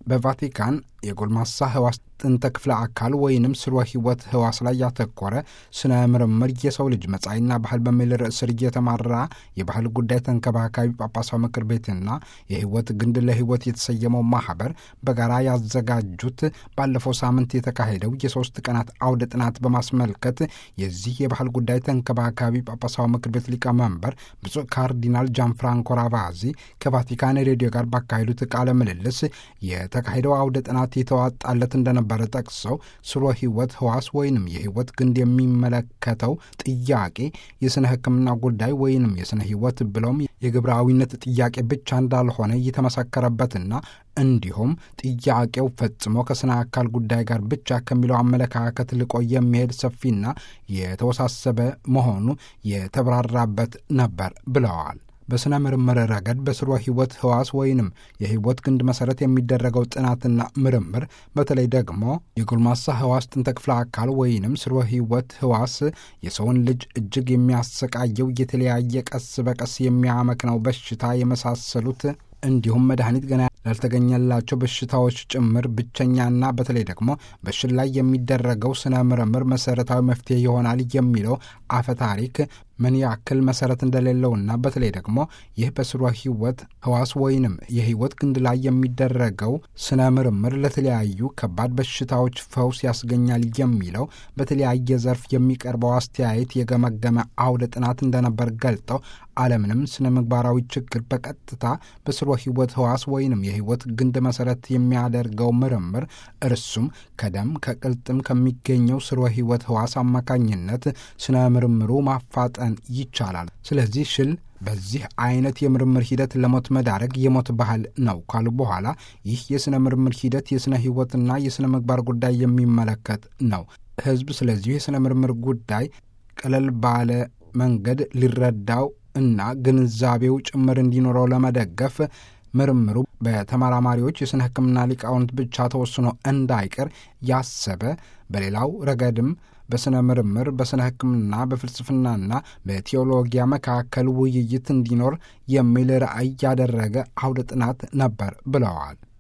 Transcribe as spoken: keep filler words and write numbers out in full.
በቫቲካን የጎልማሳ ህዋስ ጥንተ ክፍለ አካል ወይንም ስርወ ህይወት ህዋስ ላይ ያተኮረ ስነ ምርምር የሰው ልጅ መጻኢና ባህል በሚል ርዕስ ስር እየተመራ የባህል ጉዳይ ተንከባካቢ ጳጳሳዊ ምክር ቤትና የህይወት ግንድ ለህይወት የተሰየመው ማህበር በጋራ ያዘጋጁት ባለፈው ሳምንት የተካሄደው የሶስት ቀናት አውደ ጥናት በማስመልከት የዚህ የባህል ጉዳይ ተንከባካቢ ጳጳሳዊ ምክር ቤት ሊቀመንበር ብፁዕ ካርዲናል ጃንፍራንኮ ራቫዚ ከቫቲካን ሬዲዮ ጋር ባካሄዱት ቃለ ምልልስ የተካሄደው አውደ ጥናት የተዋጣለት እንደነበረ ጠቅሰው ስርወ ህይወት ህዋስ ወይንም የህይወት ግንድ የሚመለከተው ጥያቄ የስነ ህክምና ጉዳይ ወይንም የስነ ህይወት ብሎም የግብራዊነት ጥያቄ ብቻ እንዳልሆነ የተመሰከረበትና እንዲሁም ጥያቄው ፈጽሞ ከስነ አካል ጉዳይ ጋር ብቻ ከሚለው አመለካከት ልቆ የሚሄድ ሰፊና የተወሳሰበ መሆኑ የተብራራበት ነበር ብለዋል። በስነ ምርምር ረገድ በስርወ ህይወት ህዋስ ወይንም የህይወት ግንድ መሰረት የሚደረገው ጥናትና ምርምር በተለይ ደግሞ የጎልማሳ ህዋስ ጥንተ ክፍለ አካል ወይንም ስርወ ህይወት ህዋስ የሰውን ልጅ እጅግ የሚያሰቃየው የተለያየ ቀስ በቀስ የሚያመክነው በሽታ የመሳሰሉት እንዲሁም መድኃኒት ገና ያልተገኘላቸው በሽታዎች ጭምር ብቸኛና በተለይ ደግሞ በሽል ላይ የሚደረገው ስነ ምርምር መሰረታዊ መፍትሄ ይሆናል የሚለው አፈ ታሪክ ምን ያክል መሰረት እንደሌለውና በተለይ ደግሞ ይህ በስርወ ህይወት ህዋስ ወይንም የህይወት ግንድ ላይ የሚደረገው ስነ ምርምር ለተለያዩ ከባድ በሽታዎች ፈውስ ያስገኛል የሚለው በተለያየ ዘርፍ የሚቀርበው አስተያየት የገመገመ አውደ ጥናት እንደነበር ገልጠው ዓለምንም ስነ ምግባራዊ ችግር በቀጥታ በስርወ ህይወት ህዋስ ወይንም የህይወት ግንድ መሰረት የሚያደርገው ምርምር እርሱም ከደም ከቅልጥም ከሚገኘው ስርወ ህይወት ህዋስ አማካኝነት ስነ ምርምሩ ማፋጠን ይቻላል። ስለዚህ ሽል በዚህ አይነት የምርምር ሂደት ለሞት መዳረግ የሞት ባህል ነው ካሉ በኋላ ይህ የስነ ምርምር ሂደት የስነ ህይወትና የስነ ምግባር ጉዳይ የሚመለከት ነው። ህዝብ ስለዚህ የስነ ምርምር ጉዳይ ቀለል ባለ መንገድ ሊረዳው እና ግንዛቤው ጭምር እንዲኖረው ለመደገፍ ምርምሩ በተመራማሪዎች የስነ ህክምና ሊቃውንት ብቻ ተወስኖ እንዳይቀር ያሰበ በሌላው ረገድም በስነ ምርምር በስነ ህክምና በፍልስፍናና በቴዎሎጂያ መካከል ውይይት እንዲኖር የሚል ራዕይ ያደረገ አውደ ጥናት ነበር ብለዋል።